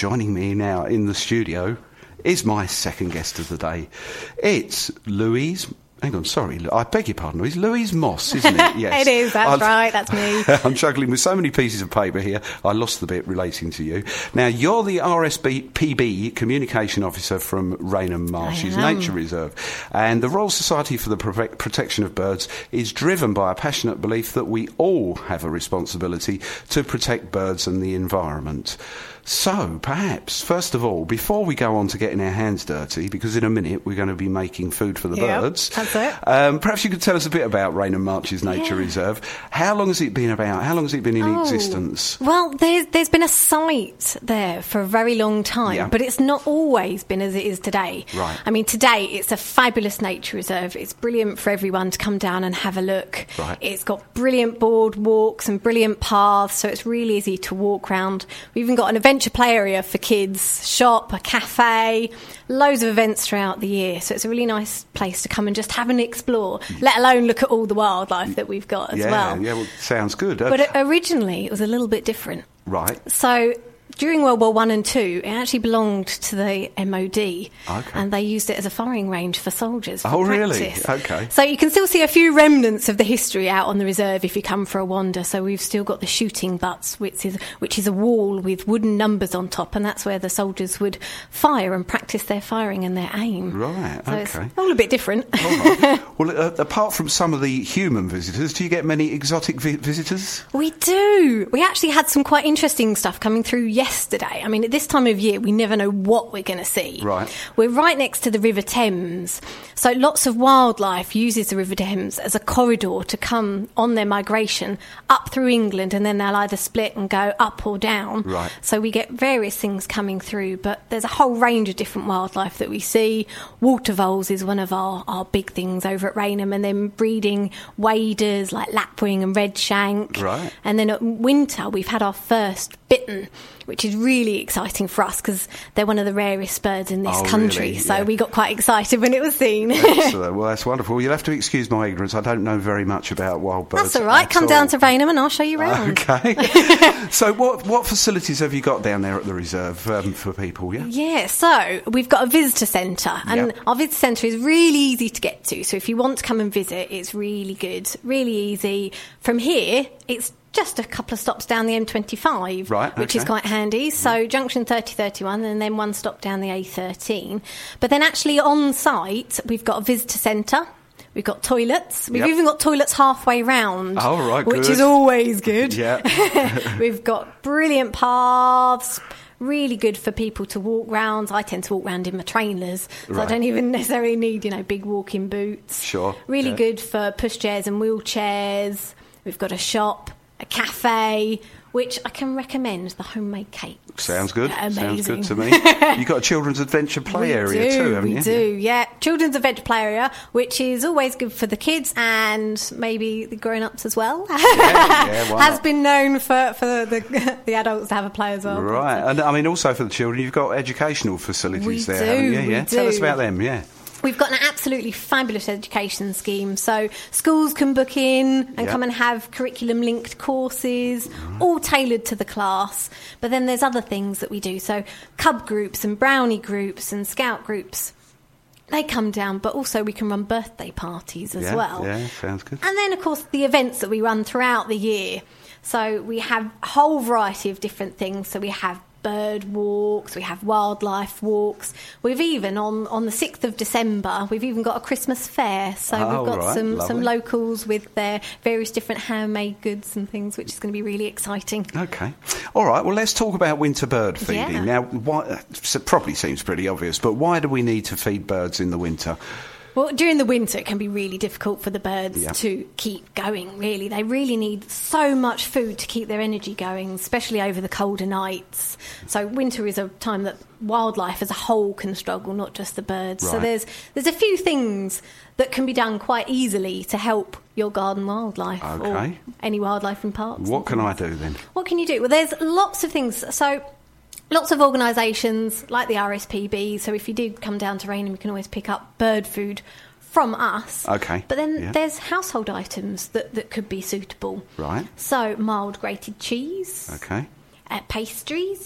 joining me now in the studio is my second guest of the day. It's Louise... Hang on, sorry, I beg your pardon, Louise. Louise Moss, isn't it? Yes. It is, that's right, that's me. I'm juggling with so many pieces of paper here, I lost the bit relating to you. Now, you're the RSPB Communication Officer from Rainham Marshes Nature Reserve, and the Royal Society for the Protection of Birds is driven by a passionate belief that we all have a responsibility to protect birds and the environment. So, perhaps, first of all, before we go on to getting our hands dirty, because in a minute we're going to be making food for the birds. That's it. Perhaps you could tell us a bit about Rainham Marshes Nature Reserve. How long has it been about? How long has it been in existence? Well, there's been a site there for a very long time, but it's not always been as it is today. Right. I mean, today it's a fabulous nature reserve. It's brilliant for everyone to come down and have a look. Right. It's got brilliant boardwalks and brilliant paths, so it's really easy to walk around. We've even got an adventure play area for kids, shop, a cafe, loads of events throughout the year. So it's a really nice place to come and just have an explore, let alone look at all the wildlife that we've got as well. Yeah, well, sounds good. But originally it was a little bit different. Right. So during World War I and II, it actually belonged to the MOD, and they used it as a firing range for soldiers for practice. Really? Okay. So you can still see a few remnants of the history out on the reserve if you come for a wander. So we've still got the shooting butts, which is a wall with wooden numbers on top, and that's where the soldiers would fire and practice their firing and their aim. Right, so okay. It's all a bit different. All right. Well, apart from some of the human visitors, do you get many exotic visitors? We do. We actually had some quite interesting stuff coming through yesterday. I mean, at this time of year, we never know what we're going to see. Right. We're right next to the River Thames, so lots of wildlife uses the River Thames as a corridor to come on their migration up through England, and then they'll either split and go up or down. Right. So we get various things coming through, but there's a whole range of different wildlife that we see. Water voles is one of our big things over at Rainham, and then breeding waders like lapwing and redshank. Right. And then at winter, we've had our first bittern, which is really exciting for us because they're one of the rarest birds in this country. Really? So we got quite excited when it was seen. Excellent. Well, that's wonderful. You'll have to excuse my ignorance. I don't know very much about wild birds. That's all right. Come down to Rainham and I'll show you around. Okay. So what facilities have you got down there at the reserve for people? Yeah, so we've got a visitor centre, and our visitor centre is really easy to get to. So if you want to come and visit, it's really good, really easy. From here, it's just a couple of stops down the M25, right, which is quite handy. So junction 3031 and then one stop down the A13. But then actually on site, we've got a visitor centre. We've got toilets. We've even got toilets halfway round, which is always good. Yeah. We've got brilliant paths, really good for people to walk round. I tend to walk round in my trainers, so I don't even necessarily need, big walking boots. Sure. Really good for pushchairs and wheelchairs. We've got a shop, a cafe, which I can recommend, the homemade cake. Sounds good. Amazing. Sounds good to me. You've got a children's adventure play area too, haven't you? We do, yeah. Children's adventure play area, which is always good for the kids and maybe the grown-ups as well. Has been known for the adults to have a play as well. Right. And I mean, also for the children, you've got educational facilities there, haven't you? Yeah. Do. Tell us about them, We've got an absolutely fabulous education scheme. So schools can book in and come and have curriculum-linked courses, all tailored to the class. But then there's other things that we do. So cub groups and brownie groups and scout groups, they come down, but also we can run birthday parties as well. Yeah, sounds good. And then, of course, the events that we run throughout the year. So we have a whole variety of different things. So we have bird walks, we have wildlife walks. We've even, on the 6th of December, we've even got a Christmas fair. So we've got some locals with their various different handmade goods and things, which is going to be really exciting. Okay. All right, well, let's talk about winter bird feeding. Yeah. Now, it probably seems pretty obvious, but why do we need to feed birds in the winter? Well, during the winter, it can be really difficult for the birds to keep going, really. They really need so much food to keep their energy going, especially over the colder nights. So winter is a time that wildlife as a whole can struggle, not just the birds. Right. So there's a few things that can be done quite easily to help your garden wildlife or any wildlife in parks. What can I do then? What can you do? Well, there's lots of things. So lots of organisations like the RSPB, so if you did come down to Rainham, you can always pick up bird food from us. Okay. But then there's household items that could be suitable. Right. So mild grated cheese. Okay. Pastries.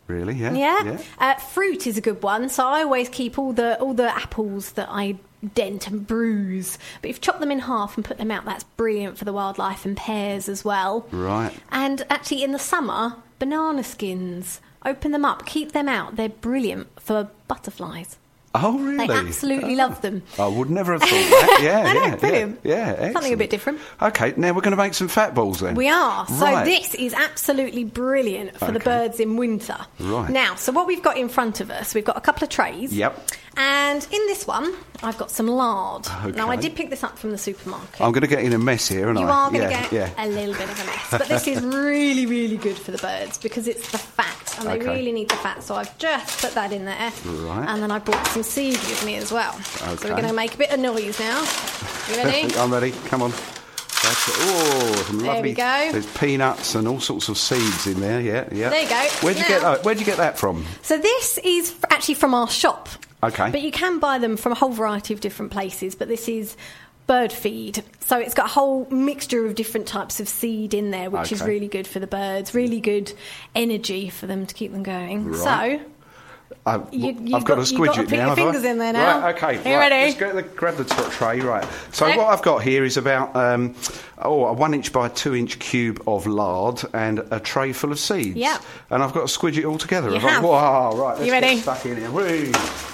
really. Yeah. Yeah. Fruit is a good one. So I always keep all the apples that I dent and bruise. But if you chop them in half and put them out, that's brilliant for the wildlife, and pears as well. Right. And actually in the summer, banana skins, open them up, keep them out. They're brilliant for butterflies. Oh, really? They absolutely love them. I would never have thought that. Yeah, I know, yeah, brilliant. Yeah, excellent. Something a bit different. Okay, now we're going to make some fat balls then. We are. So Right. this is absolutely brilliant for the birds in winter. Right. Now, so what we've got in front of us, we've got a couple of trays. Yep. And in this one, I've got some lard. Okay. Now, I did pick this up from the supermarket. I'm going to get in a mess here, aren't I? You are going to Yeah, get yeah. a little bit of a mess. But this is really, really good for the birds because it's the fat. And they Okay. really need the fat. So I've just put that in there. Right. And then I brought some seed with me as well. So Okay. we're going to make a bit of noise now. You ready? I'm ready. Come on. That's it. Oh, some There lovely. we go. There's peanuts and all sorts of seeds in there. Yeah, yeah. There you go. Where'd you get that? Where'd you get that from? So this is actually from our shop. Okay. But you can buy them from a whole variety of different places. But this is bird feed. So it's got a whole mixture of different types of seed in there, which is Okay. really good for the birds, really good energy for them to keep them going. Right. So I've you've got to got to squidge put it your now. have I? fingers in there now. Right, okay. Are you ready? Let's grab the tray. Right. So Okay. what I've got here is about a 1 inch by 2 inch cube of lard and a tray full of seeds. Yeah. And I've got to squidge it all together. You I've got- have. Wow, right. Let's You ready? Get stuck in here. Whee.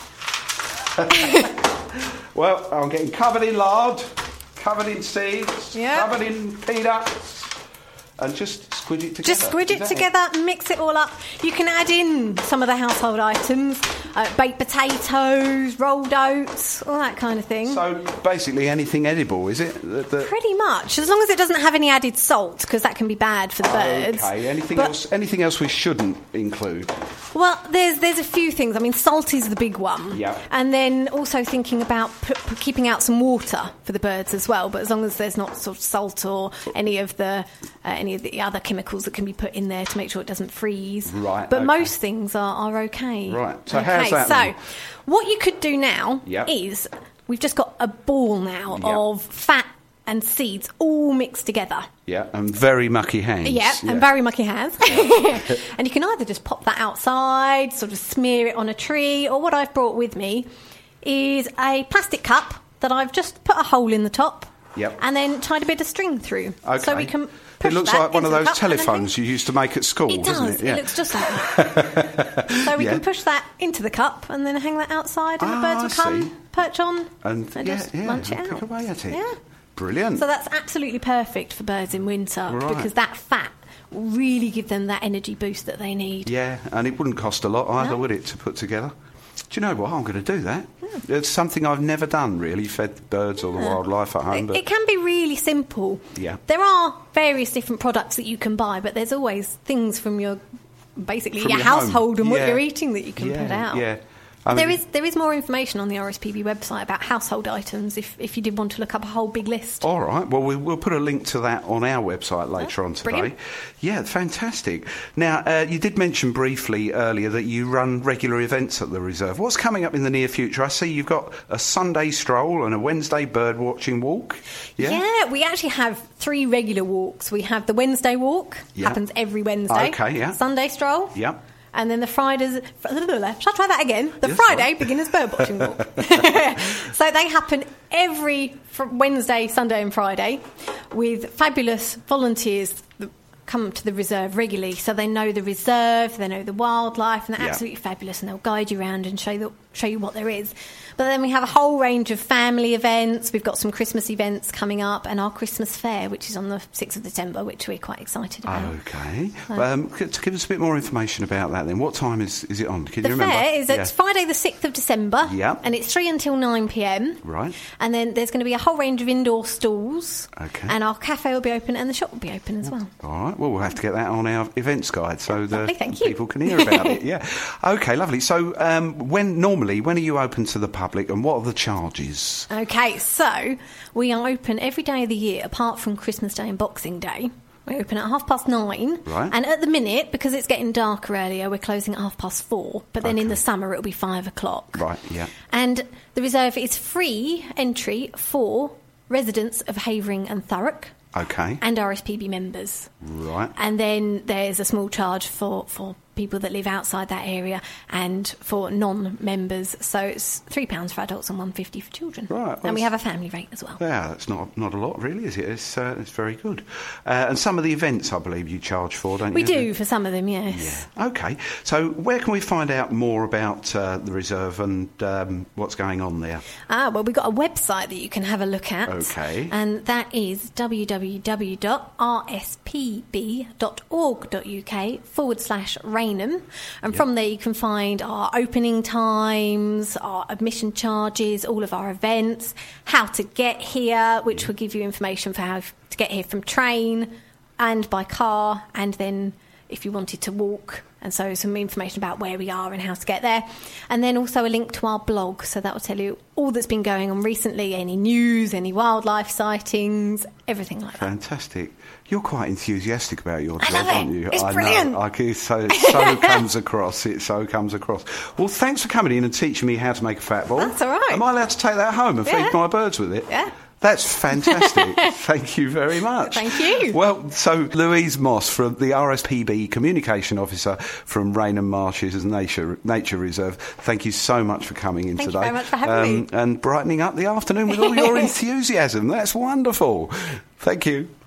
Well, I'm getting covered in lard, covered in seeds, Yeah. covered in peanuts, and just squidge it together. just squidge Is it that together, mix it all up. You can add in some of the household items, baked potatoes, rolled oats, all that kind of thing. So basically anything edible, is it? Pretty much, as long as it doesn't have any added salt, because that can be bad for the birds. Okay. Anything But- else? Anything else we shouldn't include? Well, there's a few things. I mean, salt is the big one. Yeah. And then also thinking about keeping out some water for the birds as well. But as long as there's not sort of salt or any of the other chemicals that can be put in there to make sure it doesn't freeze. Right, But okay. most things are okay. Right, so okay. how's that So then? what you could do now Yep. is we've just got a ball now Yep. of fat and seeds all mixed together. Yeah, and very mucky hands. Yeah, and very mucky hands. And you can either just pop that outside, sort of smear it on a tree, or what I've brought with me is a plastic cup that I've just put a hole in the top. Yep. And then tied a bit of string through. Okay. So we can It push looks that like one of into the those cup and then telephones you used to make at school, It doesn't does. it? Yeah. It looks just like that. So we Yeah. can push that into the cup and then hang that outside, and the birds will I come, see. perch on, and just munch it and pick out. away at it. Yeah. Brilliant. So that's absolutely perfect for birds in winter Right. because that fat will really give them that energy boost that they need. Yeah, and it wouldn't cost a lot either, No. would it, to put together? Do you know what? I'm going to do that. It's something I've never done, really, fed birds or the wildlife at home. But It can be really simple. Yeah. There are various different products that you can buy, but there's always things from your basically From your your home. household and what Yeah. you're eating that you can yeah, put out. Yeah. I mean, There is more information on the RSPB website about household items if you did want to look up a whole big list. All right. Well, we'll put a link to that on our website later on today. brilliant. Yeah, fantastic. Now, you did mention briefly earlier that you run regular events at the reserve. What's coming up in the near future? I see you've got a Sunday stroll and a Wednesday bird watching walk. Yeah. We actually have 3 regular walks. We have the Wednesday walk, Yeah. happens every Wednesday. Okay, yeah. Sunday stroll. Yep. And then the Fridays... Shall I try that again? The Yes, Friday right. beginners bird watching walk. So they happen every Wednesday, Sunday and Friday with fabulous volunteers that come to the reserve regularly. So they know the reserve, they know the wildlife, and they're Yeah. absolutely fabulous, and they'll guide you around and show you what there is. But then we have a whole range of family events. We've got some Christmas events coming up and our Christmas fair, which is on the 6th of December, which we're quite excited about. Okay. To give us a bit more information about that then, what time is it on? Can The you remember? fair is Yeah. Friday the 6th of December. Yeah. And it's 3 until 9 p.m. Right. And then there's going to be a whole range of indoor stalls. Okay. And our cafe will be open and the shop will be open as well. All right. Well, we'll have to get that on our events guide so the Lovely, thank you. people can hear about it. Yeah. Okay, lovely. So when are you open to the public and what are the charges? Okay, so we are open every day of the year apart from Christmas Day and Boxing Day. We're open at 9:30. Right. And at the minute, because it's getting darker earlier, we're closing at 4:30. But then in Okay. the summer, it'll be 5 o'clock. Right, yeah. And the reserve is free entry for residents of Havering and Thurrock Okay. and RSPB members. Right. And then there's a small charge for people that live outside that area and for non-members. So it's £3 for adults and £1.50 for children. Right. Well, and we have a family rate as well. Yeah, that's not a lot, really, is it? It's very good. And some of the events, I believe, you charge for, don't you? We do for some of them, yes. Yeah. OK. So where can we find out more about the reserve and what's going on there? Well, we've got a website that you can have a look at. OK. And that is www.rspb.org.uk/Rainham. And from there you can find our opening times, our admission charges, all of our events, how to get here, which will give you information for how to get here from train and by car, and then if you wanted to walk, and so some information about where we are and how to get there. And then also a link to our blog, so that will tell you all that's been going on recently, any news, any wildlife sightings, everything like that. Fantastic. You're quite enthusiastic about your I job, love it. aren't you? It's I brilliant. know. It so comes across. It so comes across. Well, thanks for coming in and teaching me how to make a fat ball. That's all right. Am I allowed to take that home and feed my birds with it? Yeah. That's fantastic. Thank you very much. Thank you. Well, so Louise Moss, from the RSPB Communication Officer from Rainham Marshes Nature Reserve, thank you so much for coming in Thank today. you very much for having me. And brightening up the afternoon with all your enthusiasm. That's wonderful. Thank you.